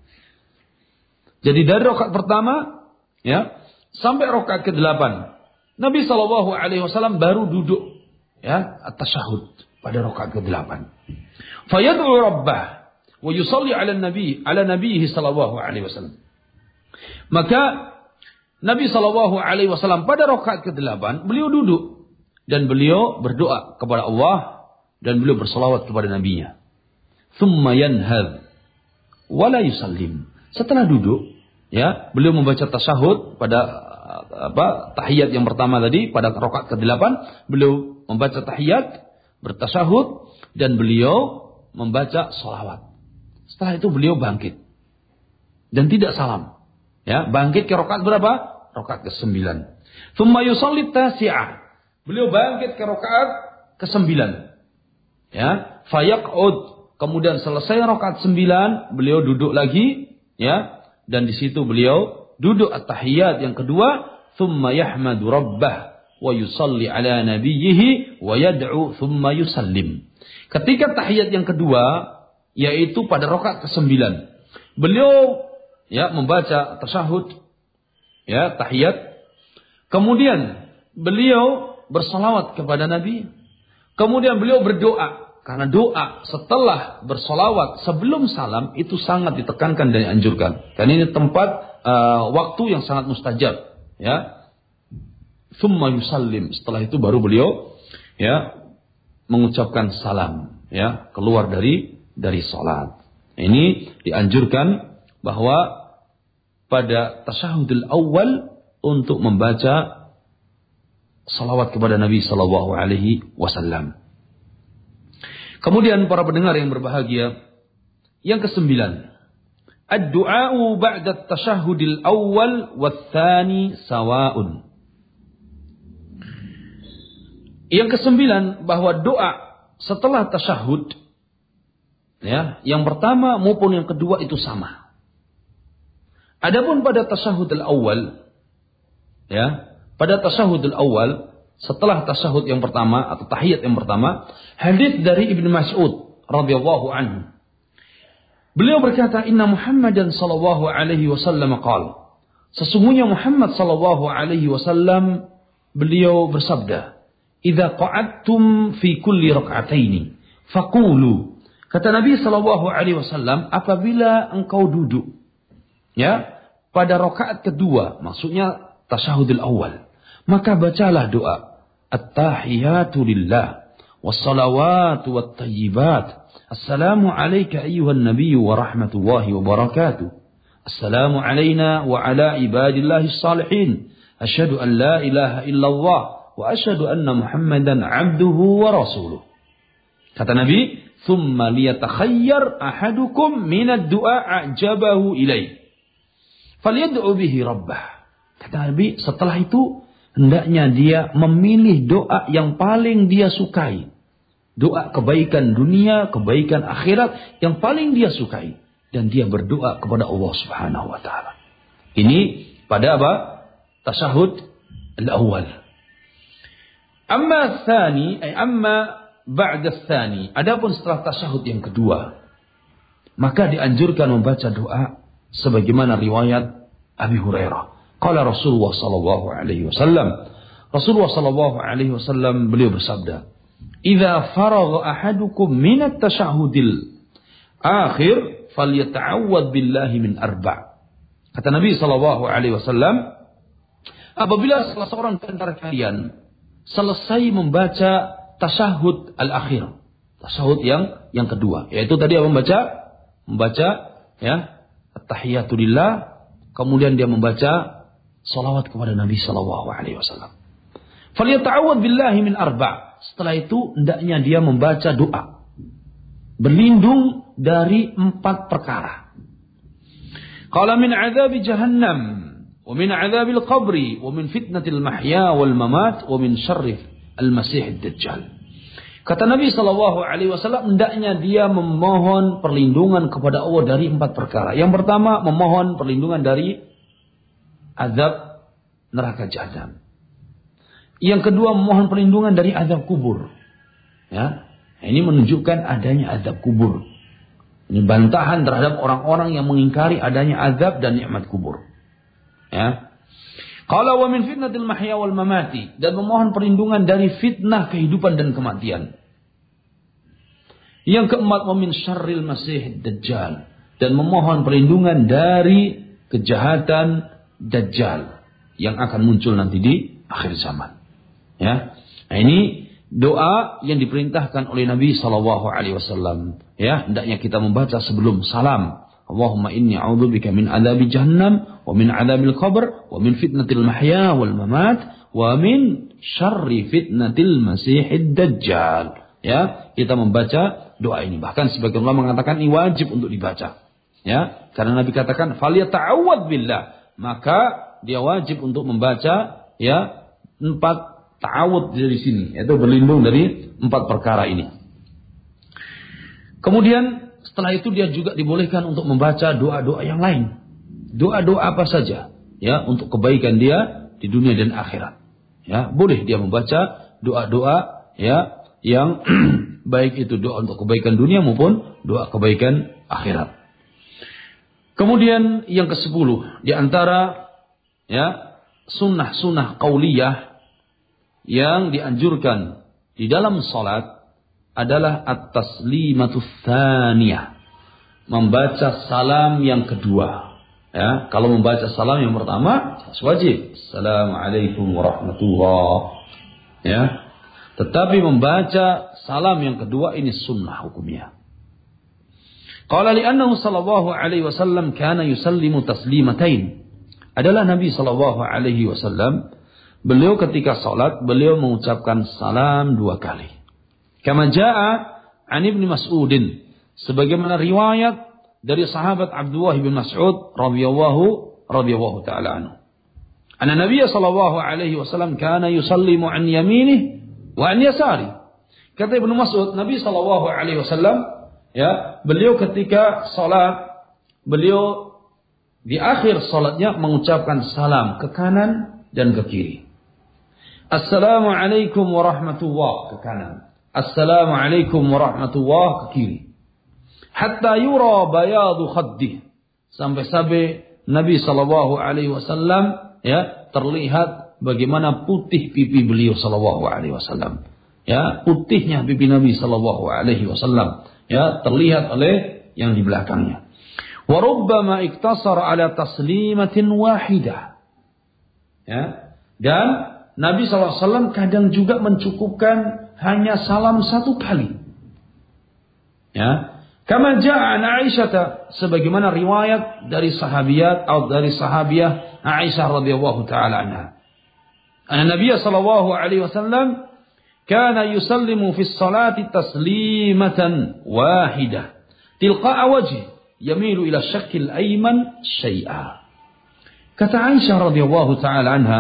Speaker 1: Jadi dari rakaat pertama sampai rakaat ke-8 Nabi SAW baru duduk at-tasyahud pada rakaat ke-8. Fayad'u rabbah wa yusalli ala nabiyhi sallallahu alaihi wasallam. Maka Nabi SAW pada rakaat ke-8 beliau duduk dan beliau berdoa kepada Allah dan beliau berselawat kepada nabinya. Thumma yanhadh wa la yusallim. Setelah duduk beliau membaca tasyahud pada tahiyat yang pertama tadi pada rakaat ke-8, beliau membaca tahiyat, bertasyahud dan beliau membaca sholawat. Setelah itu beliau bangkit dan tidak salam. Bangkit ke rakaat berapa? Rakaat ke-9. Tsumma yusalli tasi'ah. Beliau bangkit ke rakaat ke-9. Fayaq'ud. Kemudian selesai rakaat 9, beliau duduk lagi, dan di situ beliau duduk at-tahiyat yang kedua, thumma yahmadu rabbah wa yusalli ala nabiyhi wa yad'u thumma yusallim. Ketika tahiyat yang kedua, yaitu pada rakaat ke-9, beliau membaca tasyahud, tahiyat. Kemudian beliau bersolawat kepada Nabi. Kemudian beliau berdoa. Karena doa setelah bersolawat sebelum salam itu sangat ditekankan dan dianjurkan. Dan ini tempat waktu yang sangat mustajab. Thumma yusallim. Setelah itu baru beliau mengucapkan salam. Keluar dari salat. Ini dianjurkan bahwa pada tasyahudul awal untuk membaca salawat kepada Nabi sallallahu alaihi wasallam. Kemudian para pendengar yang berbahagia, yang ke-9, ad-du'a'u ba'da at-tasyahhudil awwal wath-tsani sawa'un. Yang ke-9 bahwa doa setelah tasyahud yang pertama maupun yang kedua itu sama. Adapun pada tasyahudul awal pada tasyahudul awal setelah tasyahud yang pertama atau tahiyat yang pertama, hadis dari Ibnu Mas'ud radhiyallahu anhu. Beliau berkata, "Inna Muhammadan sallallahu alaihi wasallam qala." Sesungguhnya Muhammad sallallahu alaihi wasallam beliau bersabda, "Idza qa'adtum fi kulli rak'ataini faqulu." Kata Nabi sallallahu alaihi wasallam, apabila engkau duduk ya pada rakaat kedua, maksudnya tasyahudul awal, maka bacalah doa, "At-tahiyatu lillah was-salawatu wat-tayyibat. Assalamu alayka ayyuhan nabiyyu wa rahmatullahi wa barakatuh. Assalamu alayna wa ala ibadillahis salihin. Asyhadu an la ilaha illallah wa asyhadu anna Muhammadan 'abduhu wa rasuluh." Kata Nabi, "Tsumma liyatakhayyar ahadukum minad du'a a'jabahu ilaih. Falyad'u bihi rabbah." Kata Nabi, setelah itu hendaknya dia memilih doa yang paling dia sukai. Doa kebaikan dunia, kebaikan akhirat yang paling dia sukai. Dan dia berdoa kepada Allah Subhanahu wa ta'ala. Ini pada apa? Tasyahud al-awwal. Amma tsani, amma ba'da tsani. Adapun setelah tasyahud yang kedua, maka dianjurkan membaca doa sebagaimana riwayat Abi Hurairah. Qala Rasulullah sallallahu alaihi wasallam. Rasulullah sallallahu alaihi wasallam beliau bersabda, "Idza faragha ahadukum min at-tasyahhudil akhir falyata'awwad billahi min arba'." Kata Nabi sallallahu alaihi wasallam, apabila salah seorang di antara kalian selesai membaca tasyahud al-akhir, tasyahud yang kedua, yaitu tadi apa membaca ya at-tahiyatu lillah, kemudian dia membaca salawat kepada Nabi sallallahu alaihi wasallam. Falyata'awwad billahi min arba'. Setelah itu hendaknya dia membaca doa berlindung dari 4 perkara. Qala min 'adzabi jahannam wa min 'adzabil qabri wa min fitnatil mahya wal mamat wa min syarri al-masih ad-dajjal. Kata Nabi sallallahu alaihi wasallam, hendaknya dia memohon perlindungan kepada Allah dari 4 perkara. Yang pertama, memohon perlindungan dari azab neraka jahanam. Yang kedua, memohon perlindungan dari azab kubur. Ya, ini menunjukkan adanya azab kubur. Ini bantahan terhadap orang-orang yang mengingkari adanya azab dan nikmat kubur. Ya. Qala wa min fitnatil mahya wal mamati, dan memohon perlindungan dari fitnah kehidupan dan kematian. Yang keempat, wa min syarril masih dajjal, dan memohon perlindungan dari kejahatan dajjal yang akan muncul nanti di akhir zaman. Ya. Nah, ini doa yang diperintahkan oleh Nabi sallallahu alaihi wasallam. Ya, hendaknya kita membaca sebelum salam. Allahumma inni a'udzubika min adzabi jahannam wa min adzabil qabr wa min fitnatil mahya wal mamat wa min syarri fitnatil masihid dajjal. Ya, kita membaca doa ini. Bahkan sebagian ulama mengatakan ini wajib untuk dibaca. Ya, karena Nabi katakan falyata'awwad billah, maka dia wajib untuk membaca ya 4 ta'awud dari sini, yaitu berlindung dari 4 perkara ini. Kemudian setelah itu dia juga dibolehkan untuk membaca doa-doa yang lain. Doa-doa apa saja ya untuk kebaikan dia di dunia dan akhirat. Ya, boleh dia membaca doa-doa ya yang baik itu doa untuk kebaikan dunia maupun doa kebaikan akhirat. Kemudian yang ke-10 di antara ya sunnah-sunnah qauliyah yang dianjurkan di dalam salat adalah at-taslimatus tsaniyah, membaca salam yang kedua. Ya, kalau membaca salam yang pertama wajib, Assalamualaikum warahmatullahi. Ya. Tetapi membaca salam yang kedua ini sunnah hukumnya. Qala li'annahu sallallahu alaihi wasallam kana yusallimu taslimatain. Adalah Nabi sallallahu alaihi wasallam, beliau ketika salat beliau mengucapkan salam 2 kali. Kama jaa an Ibnu Mas'udin, sebagaimana riwayat dari sahabat Abdullah bin Mas'ud radhiyallahu taala anhu. Anna Nabi sallallahu alaihi wasallam kana yusallimu an yaminih wa an yasari. Kata Ibnu Mas'ud, Nabi sallallahu alaihi wasallam ya, beliau ketika salat, beliau di akhir salatnya mengucapkan salam ke kanan dan ke kiri. Assalamualaikum warahmatullahi ke kanan. Assalamualaikum warahmatullahi ke kiri. Hatta yura bayadu khaddih. Sampai-sampai Nabi sallallahu alaihi wasallam ya terlihat bagaimana putih pipi beliau sallallahu alaihi wasallam. Ya, putihnya pipi Nabi sallallahu alaihi wasallam ya terlihat oleh yang di belakangnya. Wa rubbama iktasara ala taslimatin wahidah. Ya. Dan Nabi SAW kadang juga mencukupkan hanya salam satu kali. Ya. Kama ja'a an Aisyah, sebagaimana riwayat dari sahabiyat atau dari sahabiyah Aisyah radhiyallahu taala anha. Anna Nabi sallallahu alaihi wasallam kana yusallimu fi sholati taslimatan wahidah tilqa'a wajhi yamilu ila syakil ayman syai'a. Kata Aisyah radhiyallahu taala anha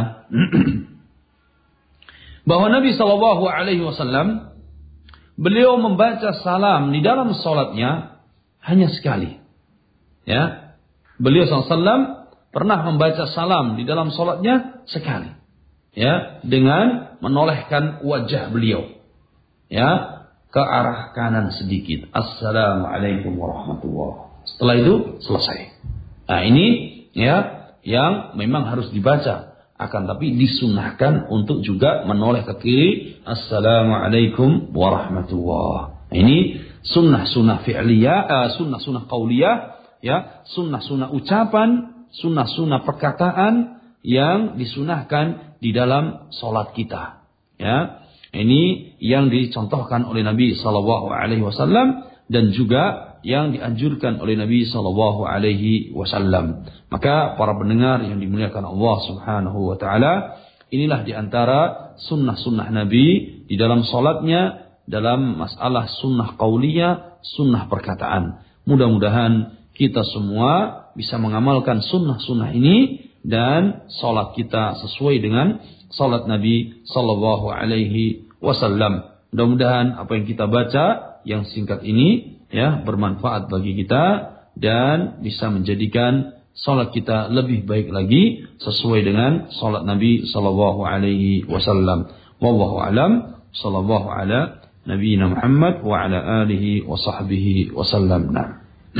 Speaker 1: bahwa Nabi sallallahu alaihi wasallam beliau membaca salam di dalam salatnya hanya sekali. Ya. Beliau SAW pernah membaca salam di dalam salatnya sekali. Ya, dengan menolehkan wajah beliau. Ya, ke arah kanan sedikit. Assalamualaikum warahmatullahi. Setelah itu selesai. Nah, ini ya yang memang harus dibaca. Akan tapi disunahkan untuk juga menoleh ke kiri. Assalamualaikum warahmatullahi. Ini sunnah-sunnah fi'liyah, sunnah-sunnah qauliyah, ya, sunnah-sunnah ucapan, sunnah-sunnah perkataan yang disunahkan di dalam salat kita. Ya, ini yang dicontohkan oleh Nabi sallallahu alaihi wasallam dan juga yang dianjurkan oleh Nabi sallallahu alaihi wasallam. Maka para pendengar yang dimuliakan Allah Subhanahu wa taala, inilah di antara sunnah-sunnah Nabi di dalam salatnya, dalam masalah sunnah qauliyah, sunnah perkataan. Mudah-mudahan kita semua bisa mengamalkan sunnah-sunnah ini dan salat kita sesuai dengan salat Nabi sallallahu alaihi wasallam. Mudah-mudahan apa yang kita baca yang singkat ini ya bermanfaat bagi kita dan bisa menjadikan salat kita lebih baik lagi sesuai dengan salat Nabi sallallahu alaihi wasallam. Wallahu alam, sallallahu ala nabiyina Muhammad wa ala alihi wa sahbihi wasallam. Nah.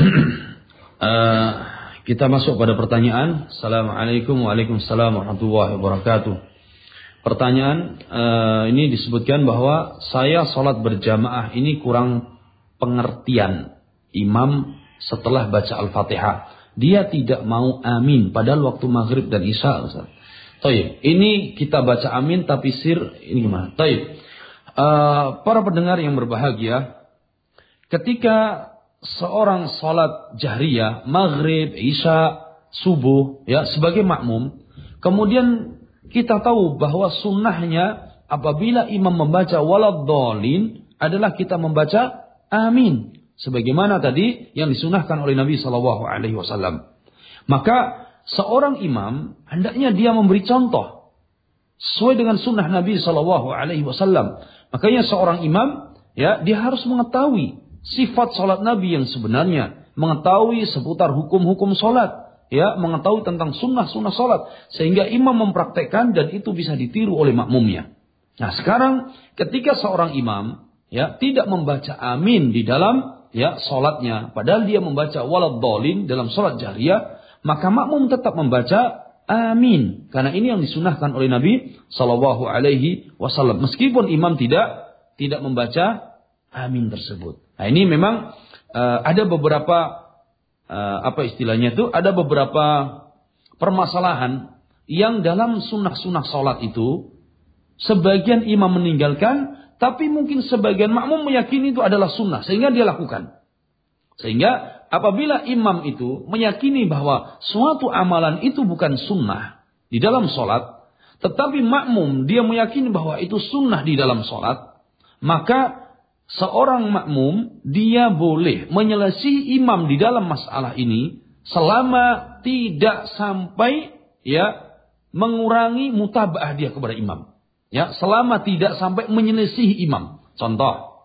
Speaker 1: Kita masuk pada pertanyaan. Assalamualaikum waalaikumsalam warahmatullahi wabarakatuh. Pertanyaan ini disebutkan bahwa saya salat berjamaah ini kurang pengertian imam setelah baca Al-Fatihah. Dia tidak mau amin padahal waktu maghrib dan isya. Taib. Ini kita baca amin tapi sir ini gimana? Taib. Para pendengar yang berbahagia, ketika seorang salat jahriyah, maghrib, isya, subuh, ya sebagai makmum, kemudian kita tahu bahwa sunnahnya apabila imam membaca waladhdallin adalah kita membaca amin. Sebagaimana tadi yang disunahkan oleh Nabi sallallahu alaihi wasallam. Maka seorang imam hendaknya dia memberi contoh sesuai dengan sunnah Nabi sallallahu alaihi wasallam. Makanya seorang imam ya dia harus mengetahui sifat salat Nabi yang sebenarnya, mengetahui seputar hukum-hukum salat, ya, mengetahui tentang sunnah-sunnah salat sehingga imam mempraktekkan dan itu bisa ditiru oleh makmumnya. Nah, sekarang ketika seorang imam ya tidak membaca amin di dalam ya salatnya, padahal dia membaca waladhdallin dalam salat jahriyah, maka makmum tetap membaca amin karena ini yang disunahkan oleh Nabi sallallahu alaihi wasallam meskipun imam tidak membaca amin tersebut. Nah, ini memang ada beberapa apa istilahnya itu, ada beberapa permasalahan yang dalam sunnah-sunnah salat itu sebagian imam meninggalkan, tapi mungkin sebagian makmum meyakini itu adalah sunnah sehingga dia lakukan. Sehingga apabila imam itu meyakini bahwa suatu amalan itu bukan sunnah di dalam salat, tetapi makmum dia meyakini bahwa itu sunnah di dalam salat, maka seorang makmum dia boleh menyelesaikan imam di dalam masalah ini selama tidak sampai ya mengurangi mutabaah dia kepada imam. Ya, selama tidak sampai menyelesaikan imam. Contoh,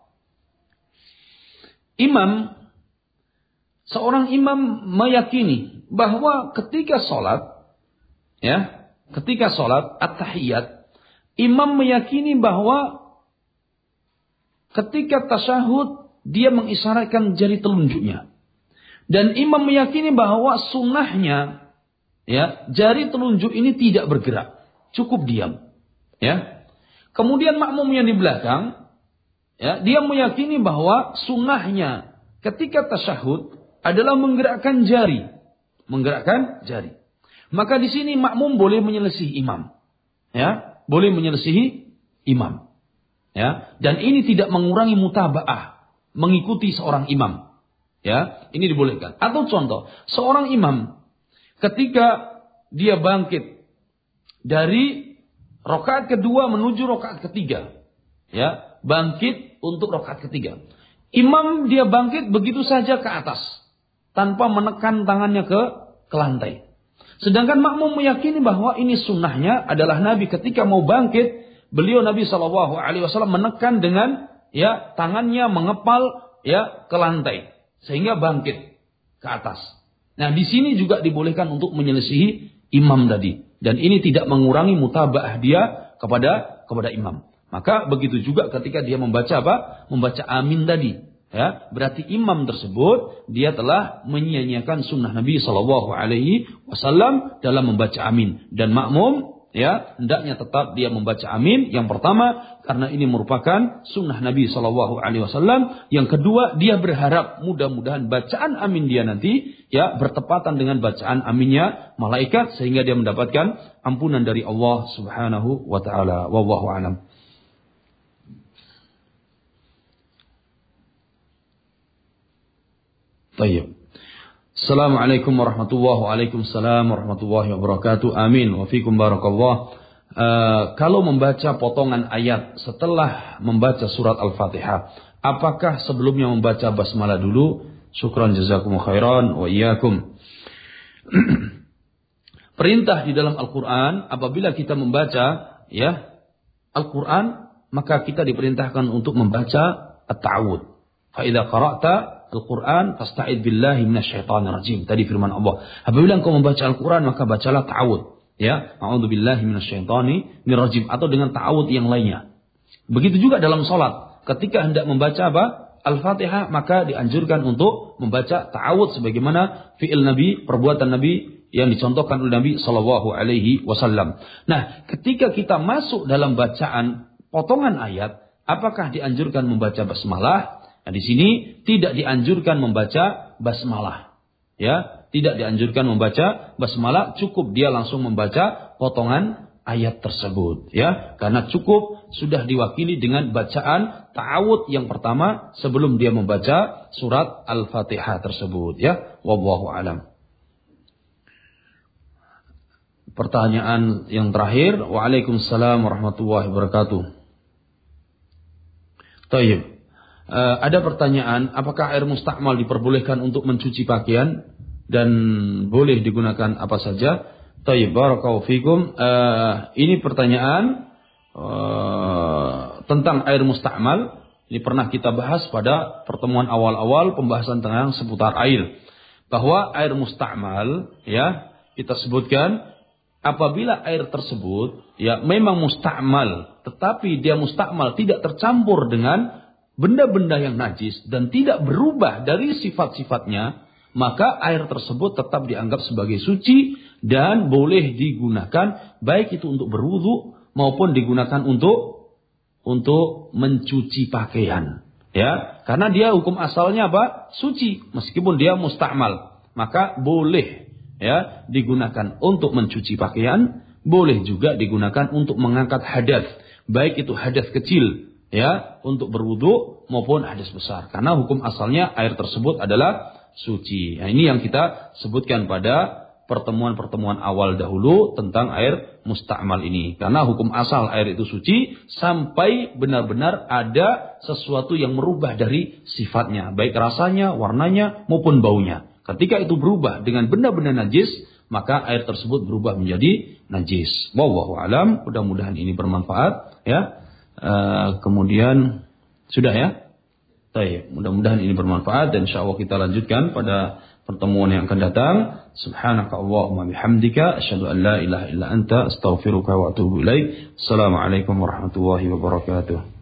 Speaker 1: seorang imam meyakini bahwa ketika sholat at-tahiyat,
Speaker 2: imam meyakini bahwa ketika tasyahud dia mengisyaratkan jari telunjuknya. Dan imam meyakini bahwa sunnahnya ya, jari telunjuk ini tidak bergerak, cukup diam. Ya. Kemudian makmum yang di belakang ya, dia meyakini bahwa sunnahnya ketika tasyahud adalah menggerakkan jari. Menggerakkan jari. Maka di sini makmum boleh menyelisihi imam. Ya, boleh menyelisihi imam. Ya, dan ini tidak mengurangi mutaba'ah, mengikuti seorang imam. Ya, ini dibolehkan. Atau contoh, seorang imam ketika dia bangkit dari rakaat kedua menuju rakaat ketiga, ya, bangkit untuk rakaat ketiga. Imam dia bangkit begitu saja ke atas tanpa menekan tangannya ke lantai. Sedangkan makmum meyakini bahwa ini sunnahnya adalah Nabi ketika mau bangkit, beliau Nabi SAW menekan dengan ya tangannya mengepal ya ke lantai sehingga bangkit ke atas. Nah, di sini juga dibolehkan untuk menyelisihi imam tadi, dan ini tidak mengurangi mutaba'ah dia kepada imam. Maka begitu juga ketika dia membaca apa? Membaca amin tadi. Ya, berarti imam tersebut dia telah menyia-nyiakan sunnah Nabi SAW dalam membaca amin. Dan makmum ya hendaknya tetap dia membaca amin. Yang pertama karena ini merupakan sunnah Nabi SAW. Yang kedua dia berharap mudah-mudahan bacaan amin dia nanti ya bertepatan dengan bacaan aminnya malaikat sehingga dia mendapatkan ampunan dari Allah Subhanahu wa taala. Wallahu a'lam. Baik. Assalamualaikum warahmatullahi wabarakatuh. Amin. Wa fikum barakallah. Kalau membaca potongan ayat setelah membaca surat Al-Fatihah, apakah sebelumnya membaca basmalah dulu? Syukran jazakumullah khairan wa iyyakum. Perintah di dalam Al-Qur'an apabila kita membaca ya Al-Qur'an, maka kita diperintahkan untuk membaca at-ta'awudz. Fa idza qara'ta Al-Quran, fasta'id billahi minasyaitonir rajim. Tadi firman Allah. Apabila engkau membaca Al-Quran, maka bacalah ta'awud. Ya, a'udzu billahi minasyaitonir rajim. Atau dengan ta'awud yang lainnya. Begitu juga dalam salat. Ketika hendak membaca apa? Al-Fatihah, maka dianjurkan untuk membaca ta'awud sebagaimana fi'il Nabi, perbuatan Nabi yang dicontohkan oleh Nabi SAW. Nah, ketika kita masuk dalam bacaan potongan ayat, apakah dianjurkan membaca basmalah? Nah, di sini tidak dianjurkan membaca basmalah. Ya, tidak dianjurkan membaca basmalah, cukup dia langsung membaca potongan ayat tersebut, ya. Karena cukup sudah diwakili dengan bacaan ta'awudz yang pertama sebelum dia membaca surat Al-Fatihah tersebut, ya. Wallahu a'lam. Pertanyaan yang terakhir, waalaikumsalam warahmatullahi wabarakatuh. Tayyib. Ada pertanyaan, apakah air mustakmal diperbolehkan untuk mencuci pakaian dan boleh digunakan apa saja? Tayyib, barakallahu fikum. Ini pertanyaan tentang air mustakmal. Ini pernah kita bahas pada pertemuan awal-awal pembahasan tentang seputar air. Bahwa air mustakmal, ya, kita sebutkan apabila air tersebut ya memang mustakmal, tetapi dia mustakmal tidak tercampur dengan benda-benda yang najis dan tidak berubah dari sifat-sifatnya, maka air tersebut tetap dianggap sebagai suci dan boleh digunakan baik itu untuk berwudu maupun digunakan untuk mencuci pakaian, ya, karena dia hukum asalnya apa? Suci, meskipun dia mustakmal, maka boleh ya digunakan untuk mencuci pakaian, boleh juga digunakan untuk mengangkat hadas, baik itu hadas kecil ya untuk berwudu maupun hadas besar, karena hukum asalnya air tersebut adalah suci. Nah, ini yang kita sebutkan pada pertemuan-pertemuan awal dahulu tentang air mustakmal ini, karena hukum asal air itu suci sampai benar-benar ada sesuatu yang merubah dari sifatnya, baik rasanya, warnanya maupun baunya. Ketika itu berubah dengan benda-benda najis, maka air tersebut berubah menjadi najis. Wallahu alam. Mudah-mudahan ini bermanfaat, ya. Kemudian sudah, ya.
Speaker 1: Baik, mudah-mudahan ini bermanfaat dan insyaallah kita lanjutkan pada pertemuan yang akan datang. Subhanaka Allahumma bihamdika asyhadu an la ilaha illa anta astaghfiruka wa atubu ilaik. Assalamualaikum warahmatullahi wabarakatuh.